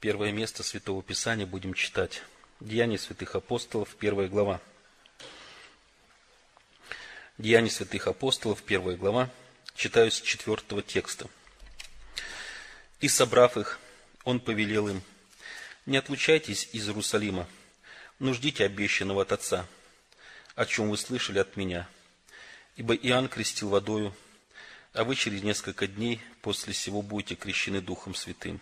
Первое место Святого Писания будем читать. Деяния святых апостолов, 1 глава. Деяния святых апостолов, 1 глава. Читаю с 4 текста. «И, собрав их, он повелел им: не отлучайтесь из Иерусалима, но ждите обещанного от Отца, о чем вы слышали от меня. Ибо Иоанн крестил водою, а вы через несколько дней после сего будете крещены Духом Святым».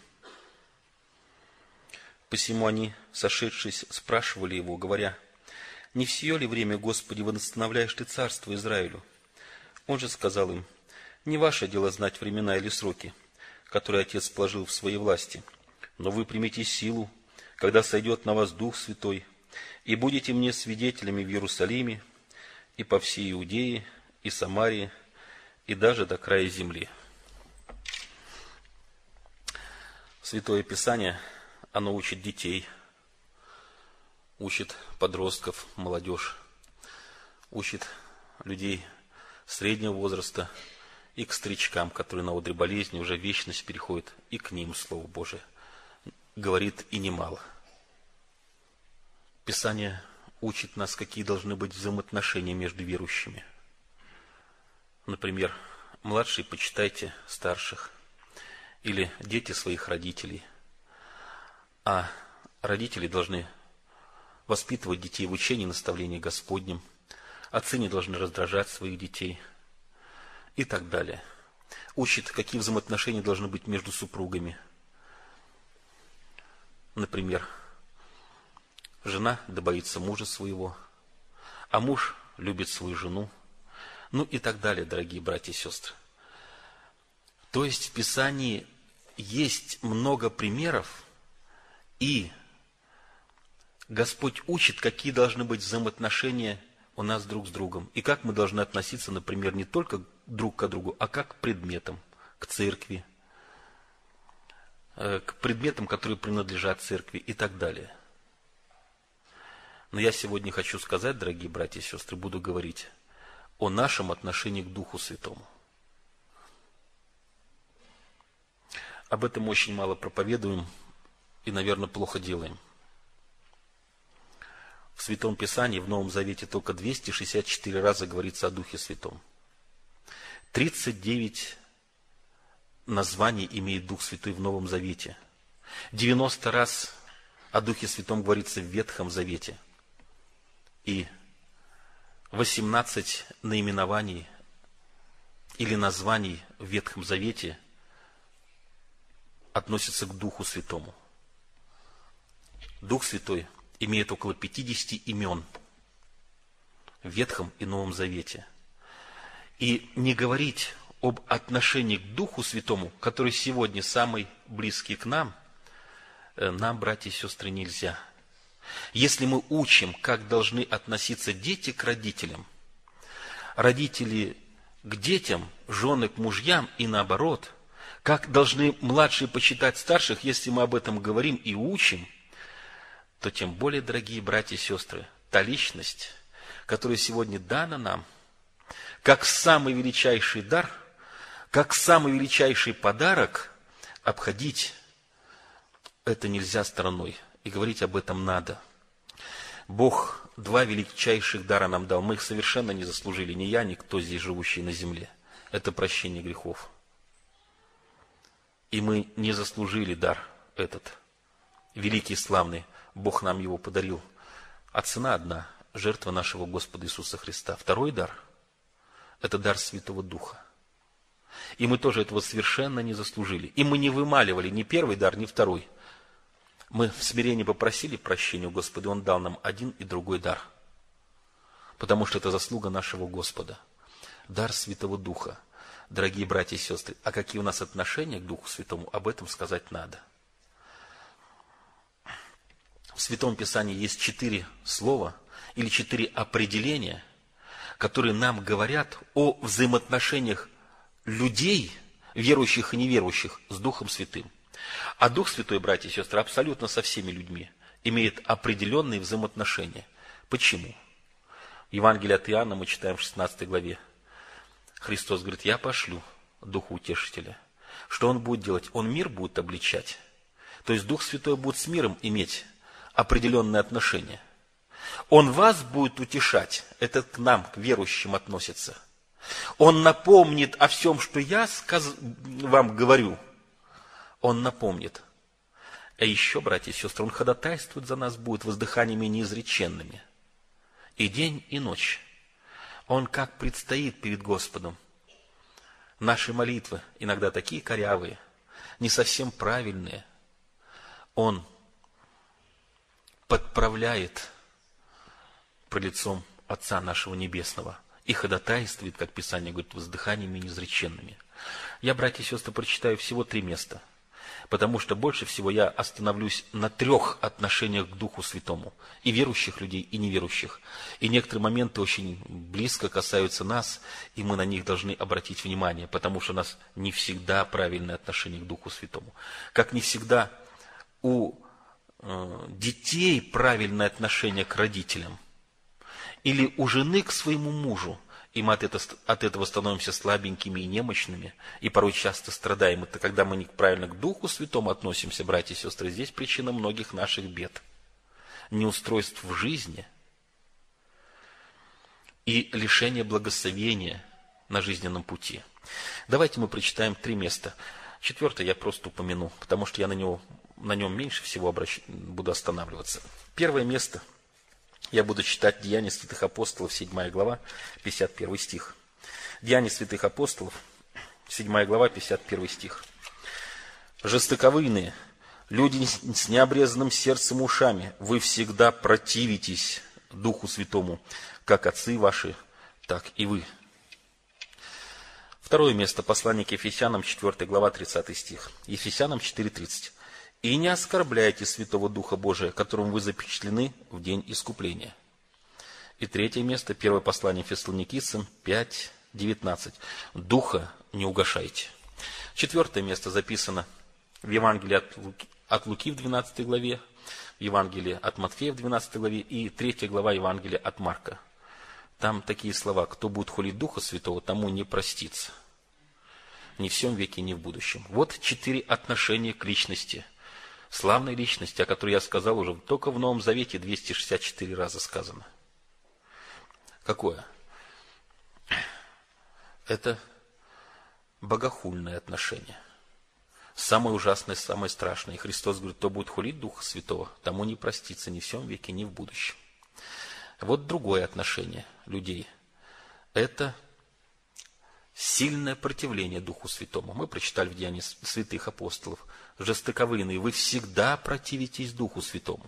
Посему они, сошедшись, спрашивали его, говоря: «Не в сие ли время, Господи, восстановляешь ты царство Израилю?» Он же сказал им: «Не ваше дело знать времена или сроки, которые Отец положил в своей власти, но вы примите силу, когда сойдет на вас Дух Святой, и будете мне свидетелями в Иерусалиме, и по всей Иудее, и Самарии, и даже до края земли». Святое Писание, оно учит детей, учит подростков, молодежь, учит людей среднего возраста и к старичкам, которые на одре болезни уже в вечность переходят, и к ним Слово Божие говорит и немало. Писание учит нас, какие должны быть взаимоотношения между верующими. Например, младшие почитайте старших, или дети своих родителей, а родители должны воспитывать детей в учении и наставлении Господнем, отцы не должны раздражать своих детей и так далее. Учит, какие взаимоотношения должны быть между супругами. Например, жена да боится мужа своего, а муж любит свою жену, ну и так далее, дорогие братья и сестры. То есть в Писании есть много примеров, и Господь учит, какие должны быть взаимоотношения у нас друг с другом, и как мы должны относиться, например, не только друг к другу, а как к предметам, к церкви, к предметам, которые принадлежат церкви и так далее. Но я сегодня хочу сказать, дорогие братья и сестры, буду говорить о нашем отношении к Духу Святому. Об этом очень мало проповедуем и, наверное, плохо делаем. В Святом Писании, в Новом Завете, только 264 раза говорится о Духе Святом. 39 названий имеет Дух Святой в Новом Завете. 90 раз о Духе Святом говорится в Ветхом Завете. И 18 наименований или названий в Ветхом Завете относятся к Духу Святому. Дух Святой имеет около 50 имен в Ветхом и Новом Завете. И не говорить об отношении к Духу Святому, который сегодня самый близкий к нам, братья и сестры, нельзя. Если мы учим, как должны относиться дети к родителям, родители к детям, жены к мужьям и наоборот, как должны младшие почитать старших, если мы об этом говорим и учим, то тем более, дорогие братья и сестры, та личность, которая сегодня дана нам, как самый величайший дар, как самый величайший подарок, обходить это нельзя стороной, и говорить об этом надо. Бог 2 величайших дара нам дал, мы их совершенно не заслужили, ни я, ни кто здесь живущий на земле. Это прощение грехов. И мы не заслужили дар этот, великий и славный. Бог нам его подарил. А цена одна – жертва нашего Господа Иисуса Христа. Второй дар – это дар Святого Духа. И мы тоже этого совершенно не заслужили. И мы не вымаливали ни первый дар, ни второй. Мы в смирении попросили прощения у Господа, и Он дал нам один и другой дар. Потому что это заслуга нашего Господа. Дар Святого Духа. Дорогие братья и сестры, а какие у нас отношения к Духу Святому, об этом сказать надо. В Святом Писании есть 4 слова или 4 определения, которые нам говорят о взаимоотношениях людей, верующих и неверующих, с Духом Святым. А Дух Святой, братья и сестры, абсолютно со всеми людьми имеет определенные взаимоотношения. Почему? В Евангелии от Иоанна мы читаем в 16 главе. Христос говорит: «Я пошлю Духа Утешителя». Что Он будет делать? Он мир будет обличать. То есть Дух Святой будет с миром иметь определенные отношения. Он вас будет утешать, это к нам, к верующим относится. Он напомнит о всем, что я вам говорю. Он напомнит. А еще, братья и сестры, Он ходатайствует за нас будет воздыханиями неизреченными. И день, и ночь. Он как предстоит перед Господом. Наши молитвы иногда такие корявые, не совсем правильные. Он подправляет пред лицом Отца нашего Небесного и ходатайствует, как Писание говорит, воздыханиями неизреченными. Я, братья и сестры, прочитаю всего 3 места, потому что больше всего я остановлюсь на 3 отношениях к Духу Святому, и верующих людей, и неверующих. И некоторые моменты очень близко касаются нас, и мы на них должны обратить внимание, потому что у нас не всегда правильное отношение к Духу Святому. Как не всегда у детей правильное отношение к родителям, или у жены к своему мужу, и мы от этого становимся слабенькими и немощными, и порой часто страдаем. Это когда мы неправильно к Духу Святому относимся, братья и сестры, здесь причина многих наших бед, неустройств в жизни и лишения благословения на жизненном пути. Давайте мы прочитаем 3 места. 4 я просто упомяну, потому что я на нем меньше всего буду останавливаться. 1 место я буду читать Деяния святых апостолов, 7 глава, 51 стих. Деяния святых апостолов, 7 глава, 51 стих. «Жестоковыйные, люди с необрезанным сердцем и ушами, вы всегда противитесь Духу Святому, как отцы ваши, так и вы». 2 место, послание к Ефесянам, 4 глава, 30 стих. Ефесянам 4:30. «И не оскорбляйте Святого Духа Божия, которым вы запечатлены в день искупления». И 3 место, 1 послание Фессалоникийцам 5:19. «Духа не угашайте». 4 место записано в Евангелии от Луки в 12 главе, в Евангелии от Матфея в 12 главе и 3 глава Евангелия от Марка. Там такие слова: «Кто будет хулить Духа Святого, тому не простится. Ни в сем веке, ни в будущем». Вот 4 отношения к личности. Славной личности, о которой я сказал уже, только в Новом Завете 264 раза сказано. Какое? Это богохульное отношение. Самое ужасное, самое страшное. И Христос говорит: кто будет хулить Духа Святого, тому не простится ни в сем веке, ни в будущем. Вот другое отношение людей. Это сильное противление Духу Святому. Мы прочитали в Деянии святых апостолов: жестоковыйные, вы всегда противитесь Духу Святому.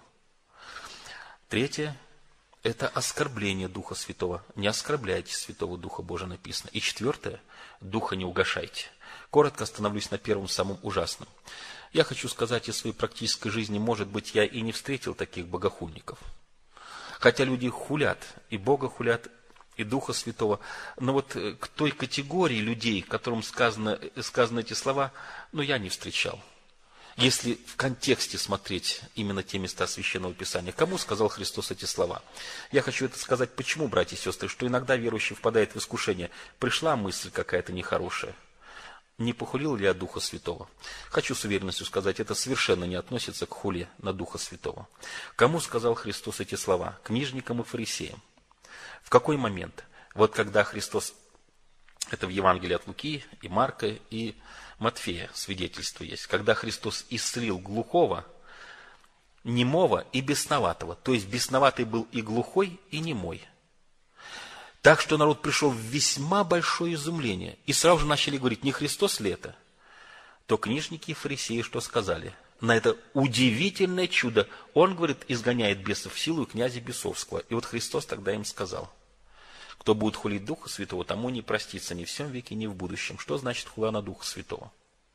3 – это оскорбление Духа Святого. Не оскорбляйте Святого Духа Божия, написано. И 4 – Духа не угашайте. Коротко остановлюсь на 1, самом ужасном. Я хочу сказать из своей практической жизни, может быть, я и не встретил таких богохульников. Хотя люди хулят, и Бога хулят, и Духа Святого. Но вот к той категории людей, которым сказаны эти слова, я не встречал. Если в контексте смотреть именно те места Священного Писания, кому сказал Христос эти слова? Я хочу это сказать, почему, братья и сестры, что иногда верующий впадает в искушение. Пришла мысль какая-то нехорошая. Не похулил ли я Духа Святого? Хочу с уверенностью сказать, это совершенно не относится к хуле на Духа Святого. Кому сказал Христос эти слова? Книжникам и фарисеям. В какой момент? Вот когда Христос, это в Евангелии от Луки, и Марка, и Матфея свидетельство есть, когда Христос исцелил глухого, немого и бесноватого. То есть бесноватый был и глухой, и немой. Так что народ пришел в весьма большое изумление. И сразу же начали говорить: не Христос ли это? То книжники и фарисеи что сказали? На это удивительное чудо. Он, говорит, изгоняет бесов в силу князя бесовского. И вот Христос тогда им сказал: кто будет хулить Духа Святого, тому не простится ни в сем веке, ни в будущем. Что значит хула на Духа Святого?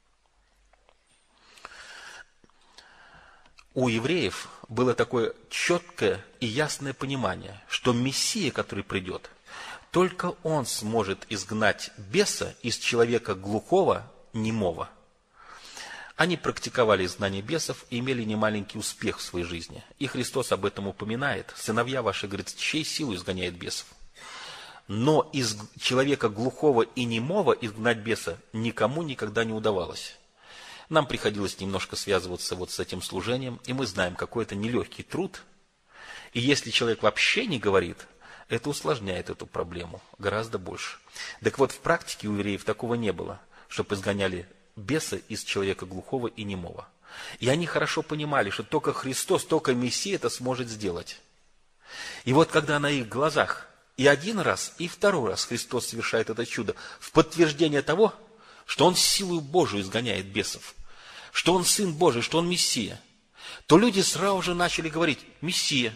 У евреев было такое четкое и ясное понимание, что Мессия, который придет, только он сможет изгнать беса из человека глухого, немого. Они практиковали изгнание бесов и имели немаленький успех в своей жизни. И Христос об этом упоминает. Сыновья ваши, говорит, чьей силой изгоняет бесов? Но из человека глухого и немого изгнать беса никому никогда не удавалось. Нам приходилось немножко связываться вот с этим служением, и мы знаем, какой это нелегкий труд. И если человек вообще не говорит, это усложняет эту проблему гораздо больше. Так вот, в практике у евреев такого не было, чтобы изгоняли беса из человека глухого и немого. И они хорошо понимали, что только Христос, только Мессия это сможет сделать. И вот когда на их глазах и один раз, и второй раз Христос совершает это чудо в подтверждение того, что Он силою Божию изгоняет бесов, что Он Сын Божий, что Он Мессия, то люди сразу же начали говорить: Мессия.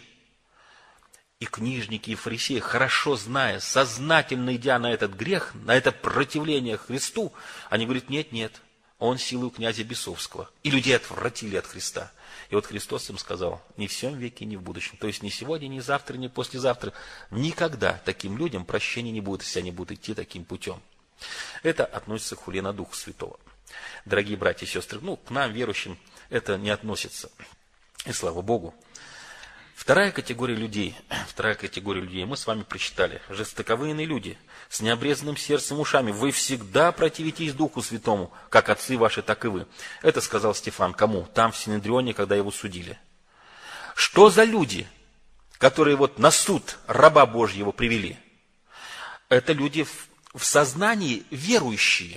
И книжники, и фарисеи, хорошо зная, сознательно идя на этот грех, на это противление Христу, они говорят: нет, нет, Он силою князя бесовского. И людей отвратили от Христа. И вот Христос им сказал: ни в всем веке, ни в будущем. То есть ни сегодня, ни завтра, ни послезавтра. Никогда таким людям прощения не будет, если они будут идти таким путем. Это относится к хуле на Духа Святого. Дорогие братья и сестры, к нам, верующим, это не относится. И слава Богу. Вторая категория людей, мы с вами прочитали. Жестоковыйные люди, с необрезанным сердцем и ушами, вы всегда противитесь Духу Святому, как отцы ваши, так и вы. Это сказал Стефан кому? Там, в Синедрионе, когда его судили. Что за люди, которые вот на суд раба Божьего привели? Это люди в сознании верующие.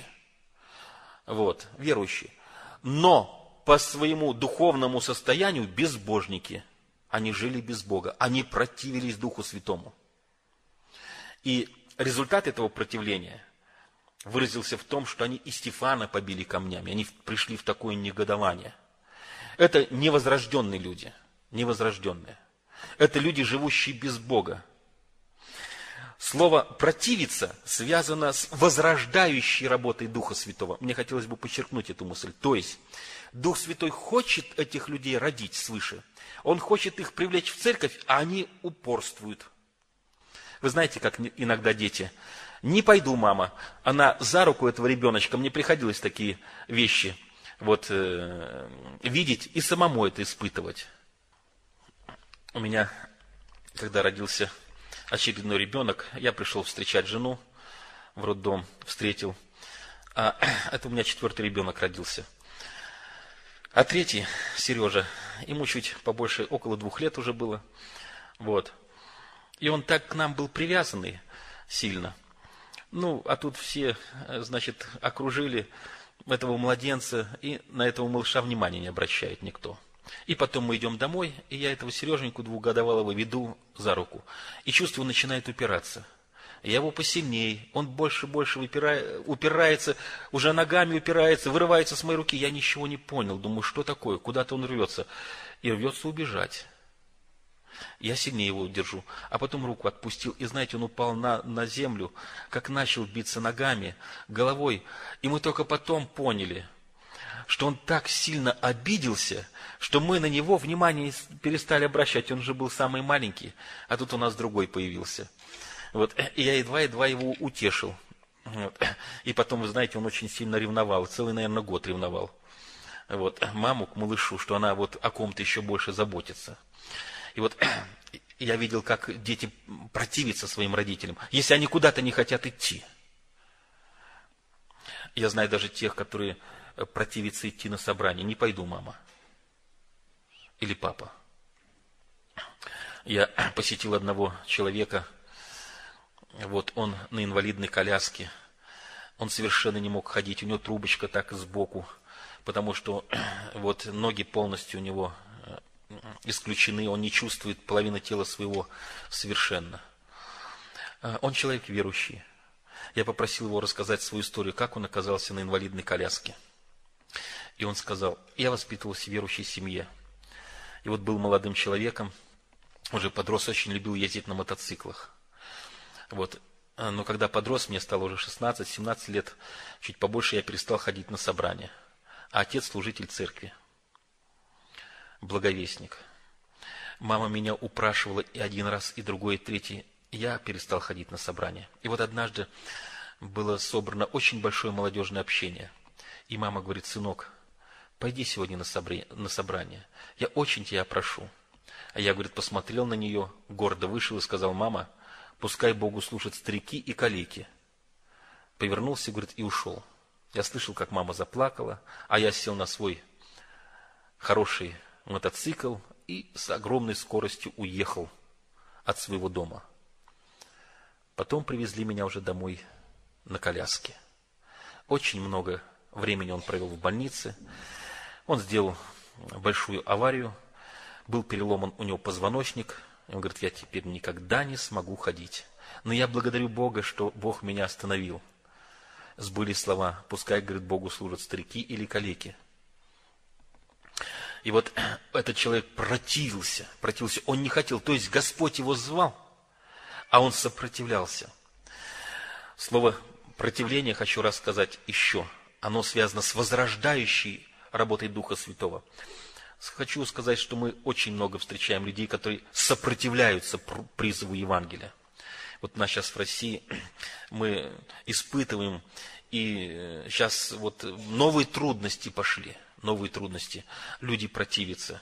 Верующие. Но по своему духовному состоянию безбожники. Они жили без Бога, они противились Духу Святому. И результат этого противления выразился в том, что они и Стефана побили камнями, они пришли в такое негодование. Это невозрожденные люди, невозрожденные. Это люди, живущие без Бога. Слово «противиться» связано с возрождающей работой Духа Святого. Мне хотелось бы подчеркнуть эту мысль. То есть, Дух Святой хочет этих людей родить свыше. Он хочет их привлечь в церковь, а они упорствуют. Вы знаете, как иногда дети: не пойду, мама. Она за руку этого ребеночка, мне приходилось такие вещи видеть и самому это испытывать. У меня, когда родился очередной ребенок, я пришел встречать жену в роддом, встретил. Это у меня 4-й ребенок родился. А 3-й, Сережа, ему чуть побольше, около 2 лет уже было. И он так к нам был привязанный сильно. А тут все, окружили этого младенца, и на этого малыша внимания не обращает никто. И потом мы идем домой, и я этого Сереженьку 2-годовалого веду за руку. И чувствую, он начинает упираться. Я его посильней, он больше упирается, уже ногами упирается, вырывается с моей руки. Я ничего не понял, думаю, что такое, куда-то он рвется. И рвется убежать. Я сильнее его держу, а потом руку отпустил. И знаете, он упал на землю, как начал биться ногами, головой. И мы только потом поняли, что он так сильно обиделся, что мы на него внимание перестали обращать. Он же был самый маленький, а тут у нас другой появился. И я едва-едва его утешил. И потом, вы знаете, он очень сильно ревновал, целый, наверное, год ревновал. Маму к малышу, что она о ком-то еще больше заботится. И я видел, как дети противятся своим родителям, если они куда-то не хотят идти. Я знаю даже тех, которые противятся идти на собрание. Не пойду, мама. Или папа. Я посетил одного человека, он на инвалидной коляске, он совершенно не мог ходить, у него трубочка так сбоку, потому что ноги полностью у него исключены, он не чувствует половины тела своего совершенно. Он человек верующий. Я попросил его рассказать свою историю, как он оказался на инвалидной коляске. И он сказал: я воспитывался в верующей семье. И был молодым человеком, уже подрос, очень любил ездить на мотоциклах. Но когда подрос, мне стало уже 16-17 лет, чуть побольше, я перестал ходить на собрания. А отец служитель церкви, благовестник. Мама меня упрашивала и один раз, и другой, и третий. Я перестал ходить на собрания. И однажды было собрано очень большое молодежное общение. И мама говорит: сынок, пойди сегодня на собрание. Я очень тебя прошу. А я, посмотрел на нее, гордо вышел и сказал: мама, пускай Богу служат старики и калеки. Повернулся, и ушел. Я слышал, как мама заплакала, а я сел на свой хороший мотоцикл и с огромной скоростью уехал от своего дома. Потом привезли меня уже домой на коляске. Очень много времени он провел в больнице. Он сделал большую аварию, был переломан у него позвоночник. Он говорит, я теперь никогда не смогу ходить. Но я благодарю Бога, что Бог меня остановил. Сбылись слова, пускай, говорит, Богу служат старики или калеки. И вот этот человек противился, он не хотел, то есть Господь его звал, а он сопротивлялся. Слово противление, хочу рассказать еще, оно связано с возрождающей работой Духа Святого. Хочу сказать, что мы очень много встречаем людей, которые сопротивляются призыву Евангелия. Вот у нас сейчас в России мы испытываем, и сейчас вот новые трудности пошли. Новые трудности. Люди противятся.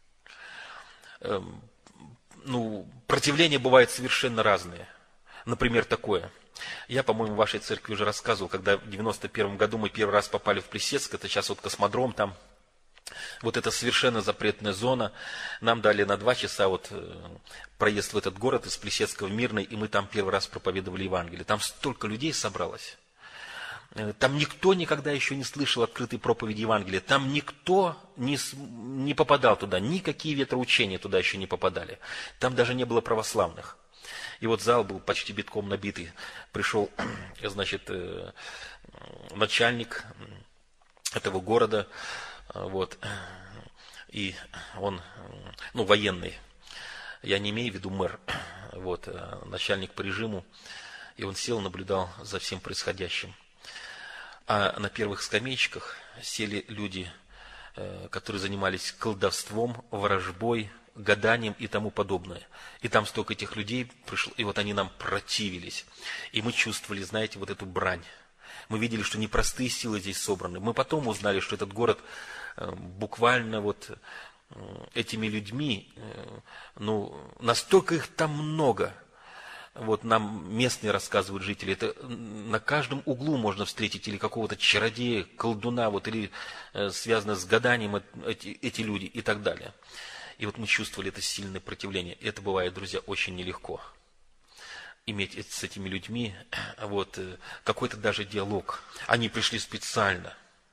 Противления бывают совершенно разные. Например, такое. Я, по-моему, в вашей церкви уже рассказывал, когда в 91 году мы первый раз попали в Плесецк, это сейчас вот космодром там, вот это совершенно запретная зона. Нам дали на 2 часа вот проезд в этот город из Плесецка в Мирный, и мы там первый раз проповедовали Евангелие. Там столько людей собралось. Там никто никогда еще не слышал открытой проповеди Евангелия. Там никто не попадал туда. Никакие ветроучения туда еще не попадали. Там даже не было православных. И вот зал был почти битком набитый. Пришел, значит, начальник этого города, вот, и он, военный. Я не имею в виду мэр, вот, начальник по режиму. И он сел, наблюдал за всем происходящим. А на первых скамеечках сели люди, которые занимались колдовством, ворожбой, гаданием и тому подобное. И там столько этих людей пришло, и вот они нам противились. И мы чувствовали, знаете, вот эту брань. Мы видели, что непростые силы здесь собраны. Мы потом узнали, что этот город буквально вот этими людьми, настолько их там много. Вот нам местные рассказывают жители, это на каждом углу можно встретить или какого-то чародея, колдуна, вот, или связано с гаданием эти люди и так далее. И вот мы чувствовали это сильное противление. И это бывает, друзья, очень нелегко. Иметь с этими людьми вот, какой-то даже диалог. Они пришли специально.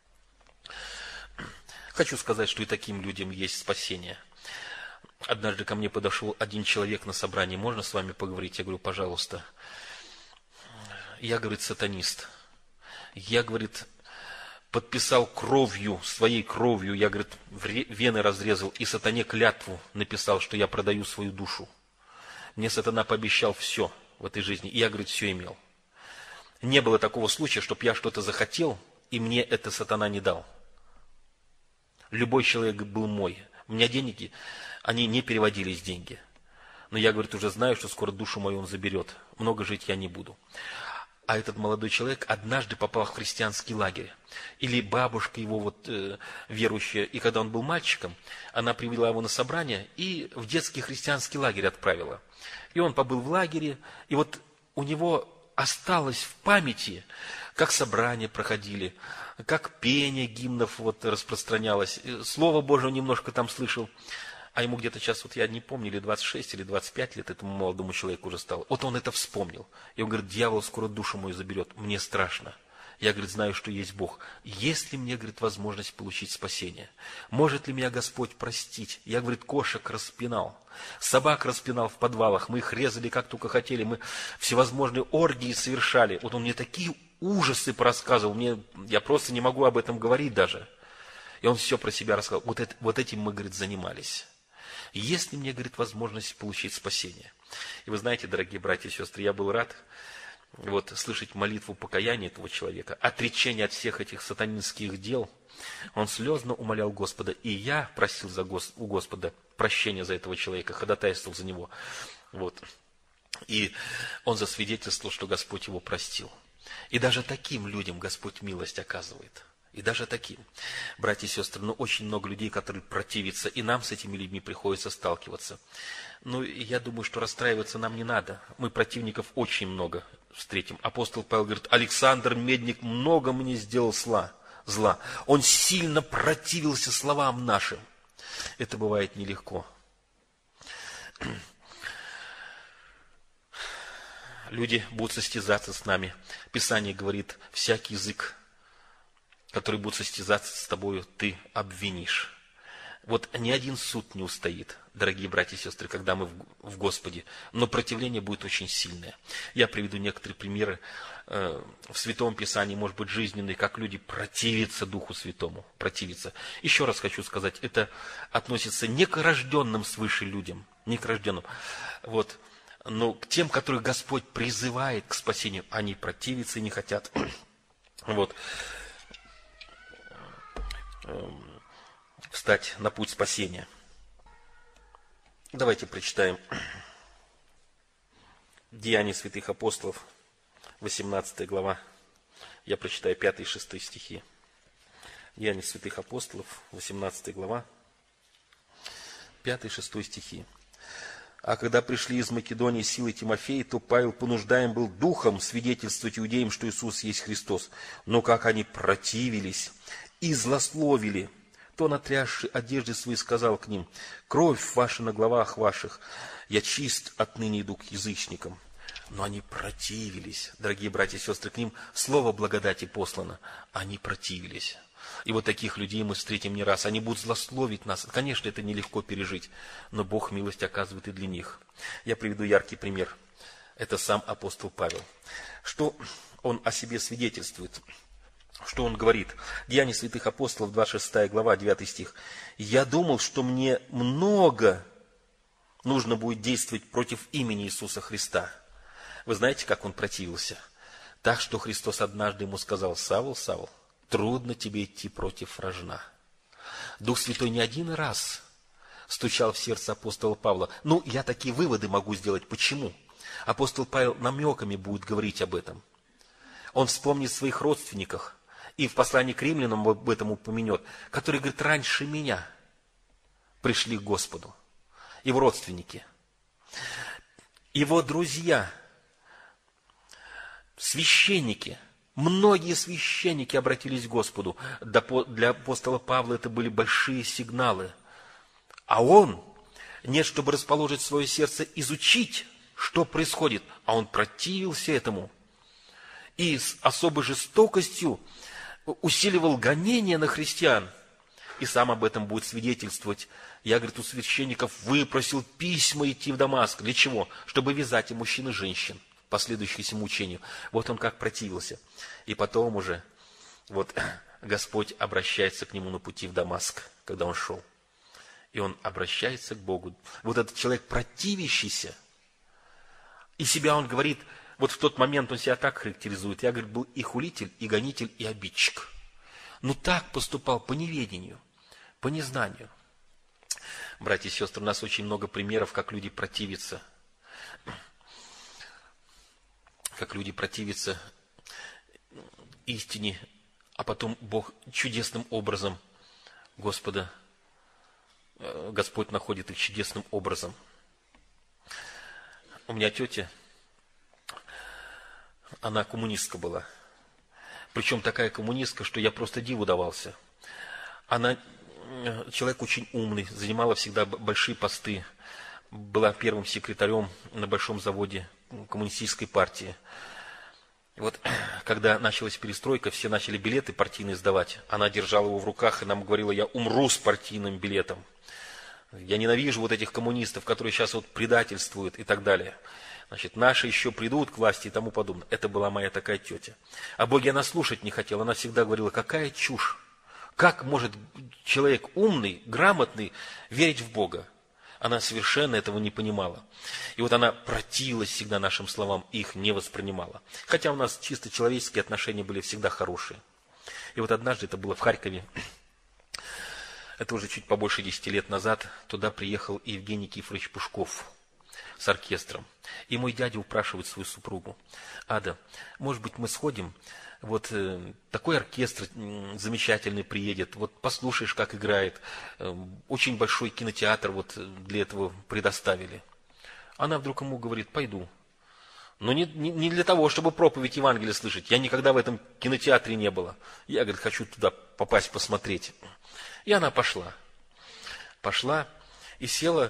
Хочу сказать, что и таким людям есть спасение. Однажды ко мне подошел один человек на собрании. Можно с вами поговорить? Я говорю, пожалуйста. Я, говорит, сатанист. Я, говорит, подписал кровью, своей кровью, я, говорит, вены разрезал и сатане клятву написал, что я продаю свою душу. Мне сатана пообещал все в этой жизни, и я, говорит, все имел. Не было такого случая, чтобы я что-то захотел, и мне это сатана не дал. Любой человек был мой. У меня деньги, они не переводились деньги. Но я, говорит, уже знаю, что скоро душу мою он заберет. Много жить я не буду. А этот молодой человек однажды попал в христианский лагерь. Или бабушка его вот верующая, и когда он был мальчиком, она привела его на собрание и в детский христианский лагерь отправила. И он побыл в лагере, и вот у него осталось в памяти, как собрания проходили, как пение гимнов вот распространялось. Слово Божие немножко там слышал. А ему где-то сейчас, вот я не помню, или 26, или 25 лет этому молодому человеку уже стало. Вот он это вспомнил. И он говорит, дьявол скоро душу мою заберет, мне страшно. Я, говорит, знаю, что есть Бог. Есть ли мне, говорит, возможность получить спасение? Может ли меня Господь простить? Я, говорит, кошек распинал, собак распинал в подвалах. Мы их резали как только хотели. Мы всевозможные оргии совершали. Вот он мне такие ужасы порассказывал. Я просто не могу об этом говорить даже. И он все про себя рассказал. Вот этим мы, говорит, занимались. Есть ли мне, говорит, возможность получить спасение? И вы знаете, дорогие братья и сестры, я был рад вот, слышать молитву покаяния этого человека, отречение от всех этих сатанинских дел. Он слезно умолял Господа, и я просил у Господа прощения за этого человека, ходатайствовал за него. Вот. И он засвидетельствовал, что Господь его простил. И даже таким людям Господь милость оказывает. И даже таким. Братья и сестры, очень много людей, которые противятся, и нам с этими людьми приходится сталкиваться. Я думаю, что расстраиваться нам не надо. Мы противников очень много встретим. Апостол Павел говорит: Александр Медник много мне сделал зла. Он сильно противился словам нашим. Это бывает нелегко. Люди будут состязаться с нами. Писание говорит: всякий язык, который будет состязаться с тобою, ты обвинишь. Вот ни один суд не устоит, дорогие братья и сестры, когда мы в Господе, но противление будет очень сильное. Я приведу некоторые примеры в Святом Писании, может быть, жизненные, как люди противятся Духу Святому, противятся. Еще раз хочу сказать, это относится не к рожденным свыше людям, не к рожденным, вот, но к тем, которых Господь призывает к спасению, они противятся и не хотят. Вот. Встать на путь спасения. Давайте прочитаем Деяния святых апостолов, 18 глава. Я прочитаю 5 и 6 стихи. Деяния святых апостолов, 18 глава, 5 и 6 стихи. А когда пришли из Македонии силы Тимофея, то Павел понуждаем был духом свидетельствовать иудеям, что Иисус есть Христос. Но как они противились и злословили, то, натрясши одежды свои, сказал к ним: кровь ваша на головах ваших, я чист, отныне иду к язычникам. Но они противились, дорогие братья и сестры, к ним слово благодати послано, они противились. И вот таких людей мы встретим не раз, они будут злословить нас. Конечно, это нелегко пережить, но Бог милость оказывает и для них. Я приведу яркий пример. Это сам апостол Павел. Что он о себе свидетельствует? Что он говорит? Деяния святых апостолов, 26 глава, 9 стих. «Я думал, что мне много нужно будет действовать против имени Иисуса Христа». Вы знаете, как он противился? Так, что Христос однажды ему сказал: «Савл, Савл, трудно тебе идти против рожна». Дух Святой не один раз стучал в сердце апостола Павла. Я такие выводы могу сделать. Почему? Апостол Павел намеками будет говорить об этом. Он вспомнит своих родственниках, и в послании к римлянам об этом упомянет, которые, говорит, раньше меня пришли к Господу. Его родственники, его друзья, священники. Многие священники обратились к Господу. Для апостола Павла это были большие сигналы. А он, не чтобы расположить свое сердце, изучить, что происходит, а он противился этому. И с особой жестокостью усиливал гонения на христиан. И сам об этом будет свидетельствовать. Я, говорит, у священников выпросил письма идти в Дамаск. Для чего? Чтобы вязать и мужчин, и женщин, последующему учению. Вот он как противился. И потом уже вот Господь обращается к нему на пути в Дамаск, когда он шел. И он обращается к Богу. Вот этот человек противящийся, и себя он говорит, вот в тот момент он себя так характеризует: я, говорит, был и хулитель, и гонитель, и обидчик. Так поступал по неведению, по незнанию. Братья и сестры, у нас очень много примеров, как люди противятся. Как люди противятся истине, а потом Бог чудесным образом, Господь находит их чудесным образом. У меня тетя, она коммунистка была. Причем такая коммунистка, что я просто диву давался. Она человек очень умный, занимала всегда большие посты. Была первым секретарем на большом заводе коммунистической партии. Вот, когда началась перестройка, все начали билеты партийные сдавать. Она держала его в руках и нам говорила: я умру с партийным билетом. Я ненавижу вот этих коммунистов, которые сейчас вот предательствуют и так далее. Значит, наши еще придут к власти и тому подобное. Это была моя такая тетя. О Боге она слушать не хотела. Она всегда говорила: какая чушь. Как может человек умный, грамотный верить в Бога? Она совершенно этого не понимала. И вот она противилась всегда нашим словам, их не воспринимала. Хотя у нас чисто человеческие отношения были всегда хорошие. И вот однажды, это было в Харькове, это уже чуть побольше 10 лет назад, туда приехал Евгений Кифорович Пушков с оркестром. И мой дядя упрашивает свою супругу: Ада, может быть, мы сходим, вот такой оркестр замечательный приедет, вот послушаешь, как играет, очень большой кинотеатр вот для этого предоставили. Она вдруг ему говорит: пойду. Но не для того, чтобы проповедь Евангелия слышать. Я никогда в этом кинотеатре не была. Я, говорит, хочу туда попасть, посмотреть. И она пошла. Пошла и села,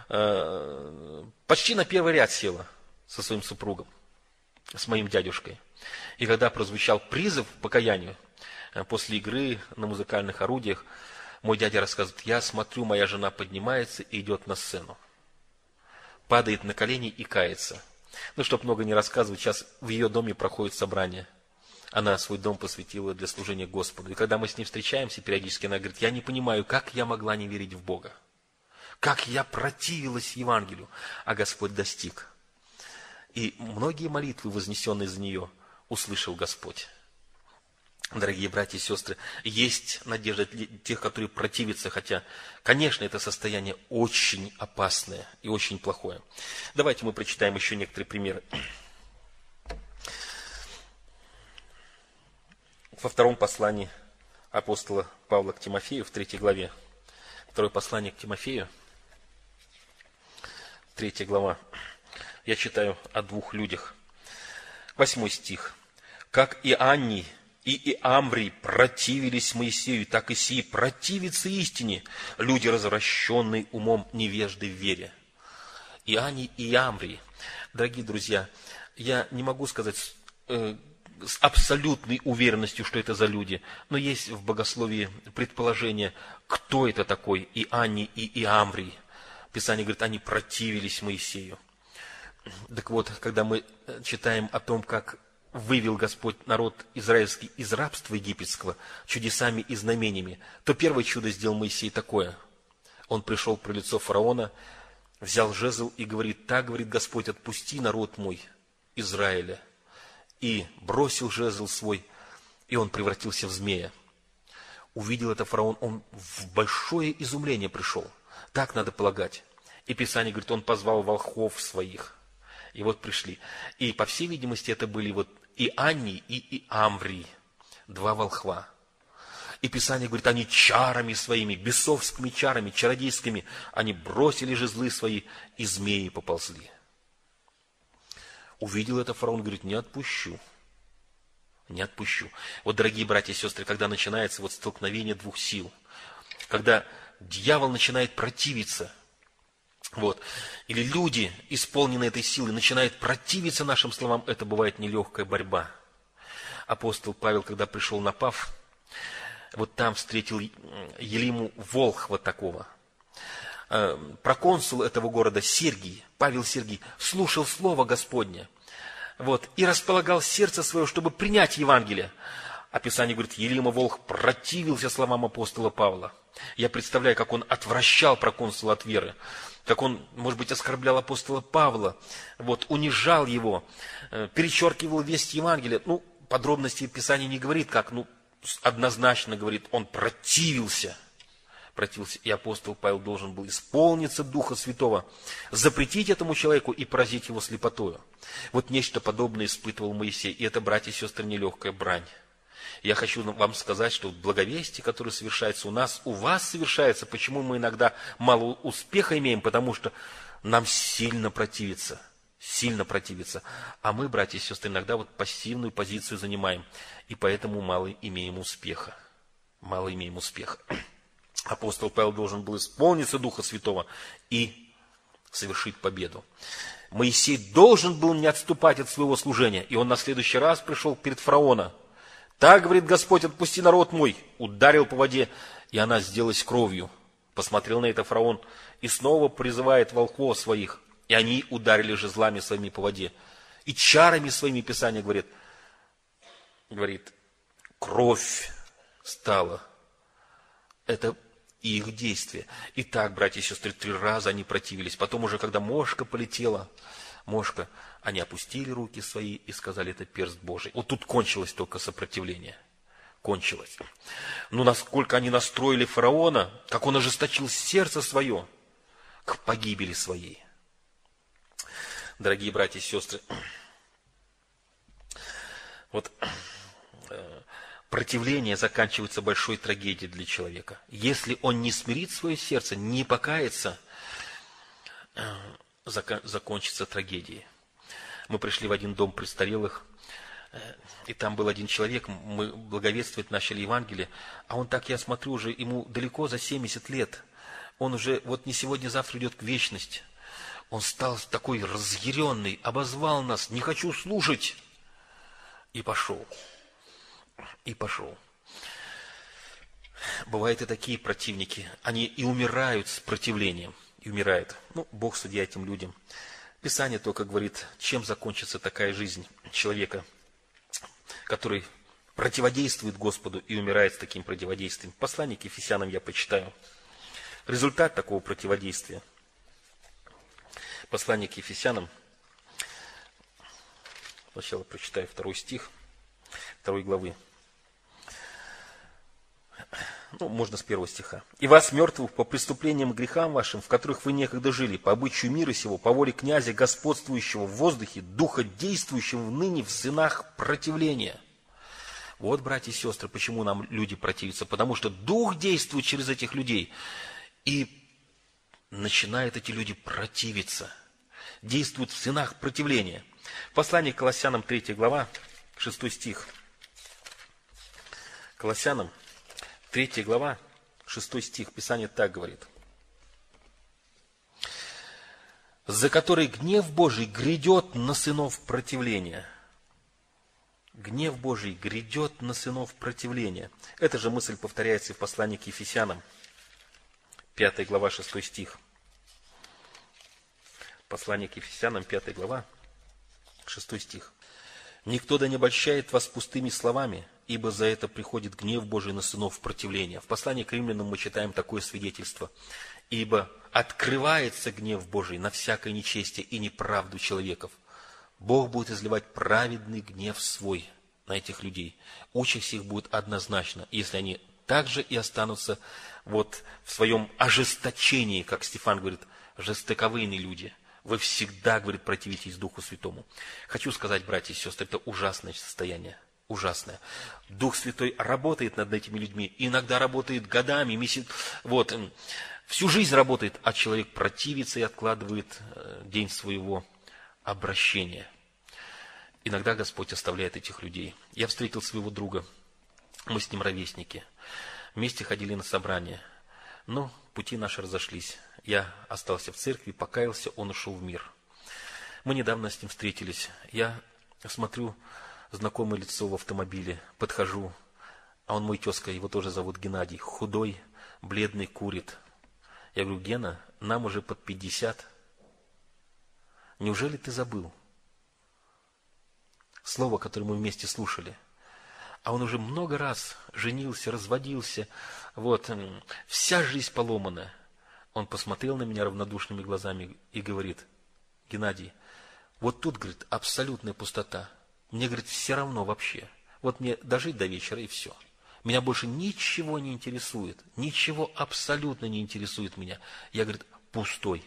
почти на первый ряд села со своим супругом, с моим дядюшкой. И когда прозвучал призыв к покаянию, после игры на музыкальных орудиях, мой дядя рассказывает, я смотрю, моя жена поднимается и идет на сцену. Падает на колени и кается. Ну, чтобы много не рассказывать, сейчас в ее доме проходит собрание. Она свой дом посвятила для служения Господу. И когда мы с ней встречаемся периодически, она говорит, я не понимаю, как я могла не верить в Бога. Как я противилась Евангелию, а Господь достиг. И многие молитвы, вознесенные за нее, услышал Господь. Дорогие братья и сестры, есть надежда для тех, которые противятся, хотя, конечно, это состояние очень опасное и очень плохое. Давайте мы прочитаем еще некоторые примеры. Во втором послании апостола Павла к Тимофею, в 3 главе, второе послание к Тимофею, 3 глава, я читаю о двух людях. 8 стих. «Как и Анний и Иамврий противились Моисею, так и сии противятся истине, люди, развращенные умом, невежды в вере». Ианний и Иамврий. Дорогие друзья, я не могу сказать с абсолютной уверенностью, что это за люди, но есть в богословии предположение, кто это такой Ианний и Иамврий. Писание говорит, они противились Моисею. Так вот, когда мы читаем о том, как вывел Господь народ израильский из рабства египетского чудесами и знамениями, то первое чудо сделал Моисей такое. Он пришел при лицо фараона, взял жезл и говорит, так, говорит Господь, отпусти народ мой, Израиля. И бросил жезл свой, и он превратился в змея. Увидел это фараон, он в большое изумление пришел. Так надо полагать. И Писание говорит, он позвал волхвов своих. И вот пришли. И, по всей видимости, это были вот Ианний и Иамврий, два волхва. И Писание говорит, они чарами своими, бесовскими чарами, чародейскими, они бросили жезлы свои, и змеи поползли. Увидел это фараон, говорит, не отпущу. Не отпущу. Вот, дорогие братья и сестры, когда начинается вот столкновение двух сил, когда дьявол начинает противиться, вот, или люди, исполненные этой силой, начинают противиться нашим словам, это бывает нелегкая борьба. Апостол Павел, когда пришел на Паф, вот там встретил Елиму Волхва такого. Проконсул этого города Сергий, Павел Сергий, слушал слово Господне, вот, и располагал сердце свое, чтобы принять Евангелие. А Писание говорит, Елима Волх противился словам апостола Павла. Я представляю, как он отвращал проконсула от веры, как он, может быть, оскорблял апостола Павла, вот, унижал его, перечеркивал весть Евангелия. Ну, подробностей Писание не говорит, как, ну, однозначно говорит, он противился. И апостол Павел должен был исполниться Духа Святого, запретить этому человеку и поразить его слепотою. Вот нечто подобное испытывал Моисей, и это, братья и сестры, нелегкая брань. Я хочу вам сказать, что благовестие, которое совершается у нас, у вас совершается. Почему мы иногда мало успеха имеем? Потому что нам сильно противится. Сильно противится. А мы, братья и сестры, иногда вот пассивную позицию занимаем. И поэтому мало имеем успеха. Мало имеем успеха. Апостол Павел должен был исполниться Духа Святого и совершить победу. Моисей должен был не отступать от своего служения. И он на следующий раз пришел перед фараона. Так, говорит Господь, отпусти народ мой. Ударил по воде, и она сделалась кровью. Посмотрел на это фараон и снова призывает волхвов своих. И они ударили жезлами своими по воде. И чарами своими, Писание говорит, кровь стала. Это их действие. Итак, братья и сестры, 3 раза они противились. Потом уже, когда мошка полетела, они опустили руки свои и сказали, это перст Божий. Вот тут кончилось только сопротивление. Кончилось. Ну, насколько они настроили фараона, как он ожесточил сердце свое к погибели своей. Дорогие братья и сестры, вот противление заканчивается большой трагедией для человека. Если он не смирит свое сердце, не покается, закончится трагедией. Мы пришли в один дом престарелых, и там был один человек, мы благовествовать начали Евангелие, а он так, я смотрю, уже ему далеко за 70 лет. Он уже вот не сегодня, завтра идет к вечности. Он стал такой разъяренный, обозвал нас, не хочу слушать. И пошел. И пошел. Бывают и такие противники, они и умирают с противлением. И умирают. Ну, Бог судья этим людям. Писание только говорит, чем закончится такая жизнь человека, который противодействует Господу и умирает с таким противодействием. Послание к Ефесянам я почитаю. Результат такого противодействия. Послание к Ефесянам. Сначала прочитаю 2 стих 2 главы. Можно с 1 стиха. «И вас, мертвых, по преступлениям и грехам вашим, в которых вы некогда жили, по обычаю мира сего, по воле князя, господствующего в воздухе, духа, действующего ныне в сынах противления». Вот, братья и сестры, почему нам люди противятся. Потому что дух действует через этих людей. И начинают эти люди противиться. Действуют в сынах противления. Послание к Колоссянам, 3 глава, 6 стих. Колоссянам, 3 глава, 6 стих, Писание так говорит. «За который гнев Божий грядет на сынов противления». Гнев Божий грядет на сынов противления. Эта же мысль повторяется и в послании к Ефесянам, 5 глава, 6 стих. Послание к Ефесянам, 5 глава, 6 стих. «Никто да не обольщает вас пустыми словами, ибо за это приходит гнев Божий на сынов противления». В послании к римлянам мы читаем такое свидетельство. «Ибо открывается гнев Божий на всякое нечестие и неправду человеков. Бог будет изливать праведный гнев свой на этих людей. Участь их будет однозначно, если они также и останутся вот в своем ожесточении, как Стефан говорит, жестоковыйные люди. Вы всегда, говорит, противитесь Духу Святому». Хочу сказать, братья и сестры, это ужасное состояние. Ужасное. Дух Святой работает над этими людьми. Иногда работает годами, месяц. Вот. Всю жизнь работает, а человек противится и откладывает день своего обращения. Иногда Господь оставляет этих людей. Я встретил своего друга. Мы с ним ровесники. Вместе ходили на собрания. Но пути наши разошлись. Я остался в церкви, покаялся, он ушел в мир. Мы недавно с ним встретились. Я смотрю, знакомое лицо в автомобиле, подхожу, а он мой тезка, его тоже зовут Геннадий, худой, бледный, курит. Я говорю: Гена, нам уже под 50. Неужели ты забыл слово, которое мы вместе слушали? А он уже много раз женился, разводился, вот, вся жизнь поломана. Он посмотрел на меня равнодушными глазами и говорит: Геннадий, вот тут, говорит, абсолютная пустота. Мне, говорит, все равно вообще. Вот мне дожить до вечера и все. Меня больше ничего не интересует. Ничего абсолютно не интересует меня. Я, говорит, пустой.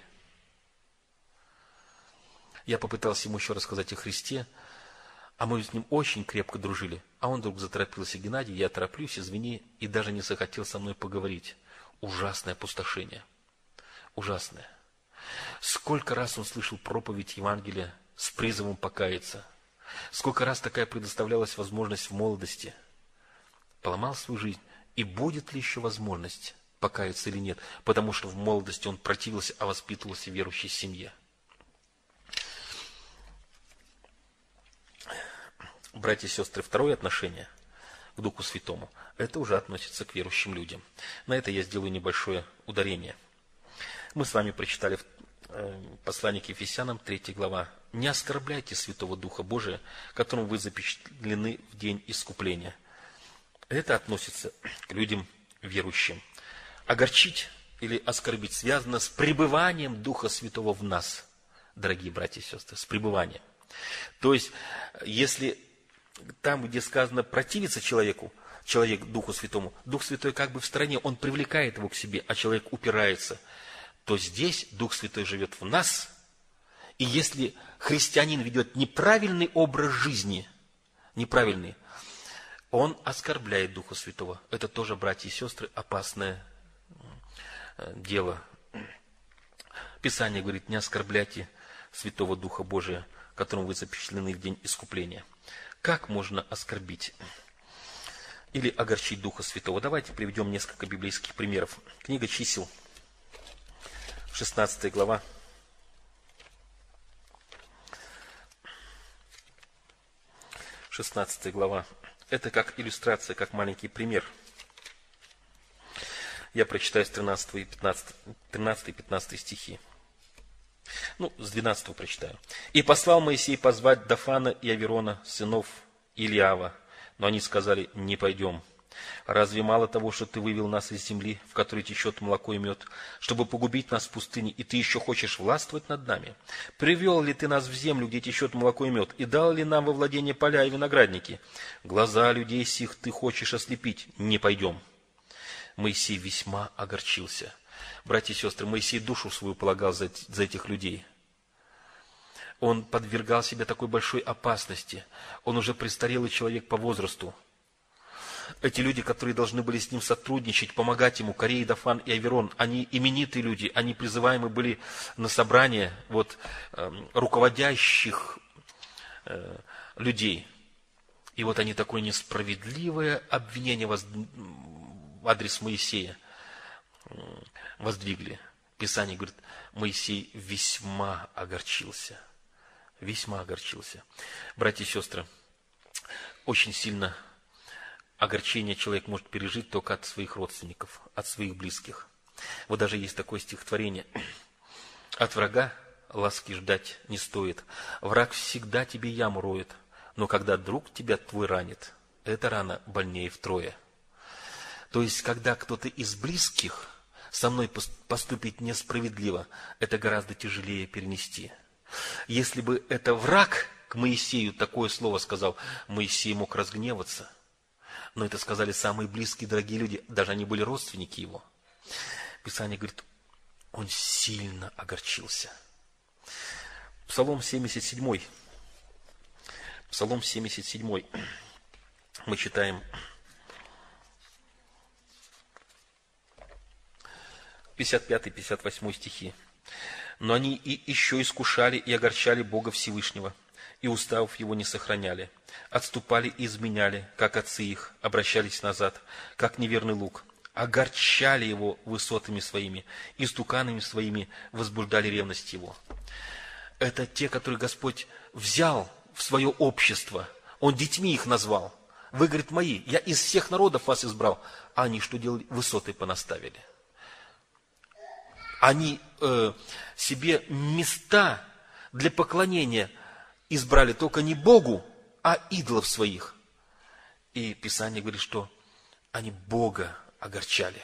Я попытался ему еще рассказать о Христе, а мы с ним очень крепко дружили. А он вдруг заторопился: Геннадий, я тороплюсь, извини, и даже не захотел со мной поговорить. Ужасное опустошение. Ужасное. Сколько раз он слышал проповедь Евангелия с призывом покаяться. Сколько раз такая предоставлялась возможность в молодости. Поломал свою жизнь. И будет ли еще возможность покаяться или нет? Потому что в молодости он противился, а воспитывался в верующей семье. Братья и сестры, второе отношение к Духу Святому, это уже относится к верующим людям. На это я сделаю небольшое ударение. Мы с вами прочитали в послании к Ефесянам, 3 глава. «Не оскорбляйте Святого Духа Божия, которым вы запечатлены в день искупления». Это относится к людям верующим. Огорчить или оскорбить связано с пребыванием Духа Святого в нас, дорогие братья и сестры, с пребыванием. То есть, если там, где сказано противиться человеку, человек Духу Святому, Дух Святой как бы в стороне, он привлекает его к себе, а человек упирается, то здесь Дух Святой живет в нас, и если христианин ведет неправильный образ жизни, неправильный, он оскорбляет Духа Святого. Это тоже, братья и сестры, опасное дело. Писание говорит: не оскорбляйте Святого Духа Божия, которым вы запечатлены в день искупления. Как можно оскорбить или огорчить Духа Святого? Давайте приведем несколько библейских примеров. Книга Чисел, 16 глава. 16 глава. Это как иллюстрация, как маленький пример. Я прочитаю с 13 и 15 стихи. С 12 прочитаю. «И послал Моисей позвать Дафана и Аверона, сынов Илиава. Но они сказали: не пойдем. Разве мало того, что ты вывел нас из земли, в которой течет молоко и мед, чтобы погубить нас в пустыне, и ты еще хочешь властвовать над нами? Привел ли ты нас в землю, где течет молоко и мед, и дал ли нам во владение поля и виноградники? Глаза людей сих ты хочешь ослепить. Не пойдем». Моисей весьма огорчился. Братья и сестры, Моисей душу свою полагал за этих людей. Он подвергал себя такой большой опасности. Он уже престарелый человек по возрасту. Эти люди, которые должны были с ним сотрудничать, помогать ему, Корей, Дафан и Аверон, они именитые люди, они призываемы были на собрание руководящих людей. И вот они такое несправедливое обвинение в адрес Моисея воздвигли. Писание говорит, Моисей весьма огорчился. Весьма огорчился. Братья и сестры, очень сильно огорчение человек может пережить только от своих родственников, от своих близких. Вот даже есть такое стихотворение. «От врага ласки ждать не стоит. Враг всегда тебе яму роет. Но когда друг тебя твой ранит, эта рана больнее втрое». То есть, когда кто-то из близких со мной поступит несправедливо, это гораздо тяжелее перенести. Если бы это враг к Моисею такое слово сказал, Моисей мог разгневаться. Но это сказали самые близкие, дорогие люди, даже они были родственники его. Писание говорит, он сильно огорчился. Псалом 77. Псалом 77. Мы читаем 55-58 стихи. «Но они и еще искушали и огорчали Бога Всевышнего, и уставов его не сохраняли. Отступали и изменяли, как отцы их, обращались назад, как неверный лук. Огорчали его высотами своими, и стуканами своими возбуждали ревность его». Это те, которые Господь взял в свое общество. Он детьми их назвал. Вы, говорит, мои, я из всех народов вас избрал. А они что делали? Высоты понаставили. Они себе места для поклонения избрали только не Богу, а идолов своих. И Писание говорит, что они Бога огорчали.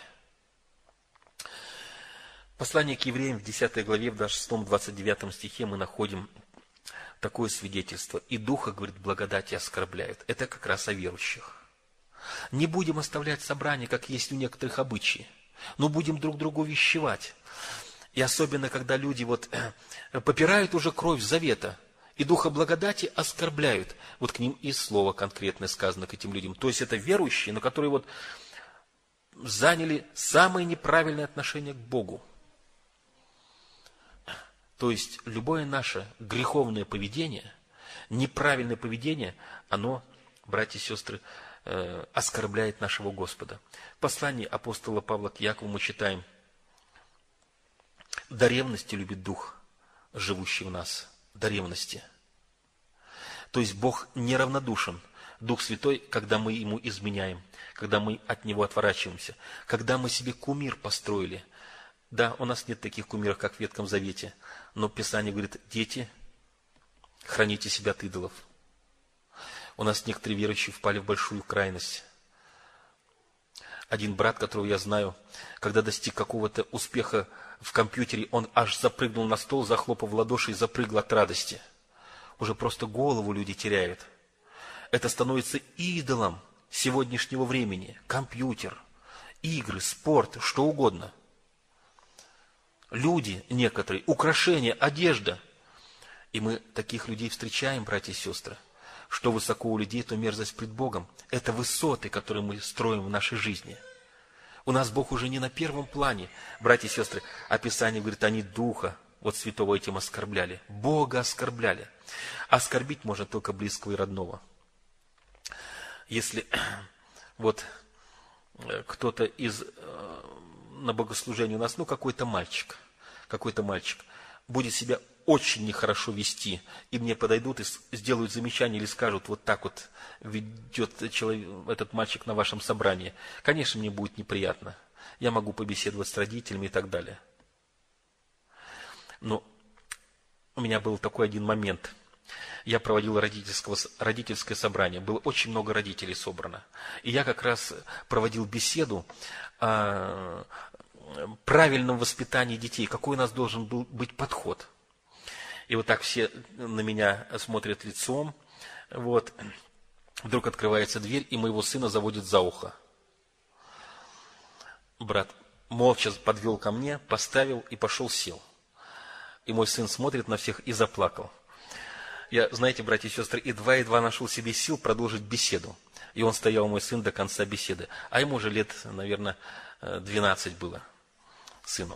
Послание к евреям в 10 главе, в 26-29 стихе мы находим такое свидетельство. «И Духа, говорит, благодати оскорбляют». Это как раз о верующих. Не будем оставлять собрания, как есть у некоторых обычаи, но будем друг другу увещевать. И особенно, когда люди попирают уже кровь завета, и Духа благодати оскорбляют. Вот к ним и слово конкретное сказано к этим людям. То есть это верующие, но которые заняли самое неправильное отношение к Богу. То есть любое наше греховное поведение, неправильное поведение, оно, братья и сестры, оскорбляет нашего Господа. В послании апостола Павла к Якову мы читаем: «До ревности любит Дух, живущий в нас». До ревности. То есть Бог неравнодушен. Дух Святой, когда мы Ему изменяем, когда мы от Него отворачиваемся, когда мы себе кумир построили. Да, у нас нет таких кумиров, как в Ветхом Завете, но Писание говорит: дети, храните себя от идолов. У нас некоторые верующие впали в большую крайность. Один брат, которого я знаю, когда достиг какого-то успеха в компьютере, он аж запрыгнул на стол, захлопав в ладоши и запрыгал от радости. Уже просто голову люди теряют. Это становится идолом сегодняшнего времени. Компьютер, игры, спорт, что угодно. Люди некоторые, украшения, одежда. И мы таких людей встречаем, братья и сестры. Что высоко у людей, то мерзость пред Богом. Это высоты, которые мы строим в нашей жизни. У нас Бог уже не на первом плане, братья и сестры. А Писание говорит, они Духа Святого этим оскорбляли. Бога оскорбляли. Оскорбить можно только близкого и родного. Если вот кто-то на богослужении у нас, какой-то мальчик будет себя очень нехорошо вести, и мне подойдут и сделают замечание или скажут, вот так вот ведет этот мальчик на вашем собрании, конечно, мне будет неприятно. Я могу побеседовать с родителями и так далее. Но у меня был такой один момент. Я проводил родительское собрание, было очень много родителей собрано. И я как раз проводил беседу о правильном воспитании детей, какой у нас должен был быть подход. И вот так все на меня смотрят лицом. Вот. Вдруг открывается дверь, и моего сына заводят за ухо. Брат молча подвел ко мне, поставил и пошел сел. И мой сын смотрит на всех и заплакал. Я, знаете, братья и сестры, едва нашел себе сил продолжить беседу. И он стоял, мой сын, до конца беседы. А ему уже лет, наверное, 12 было, сыну.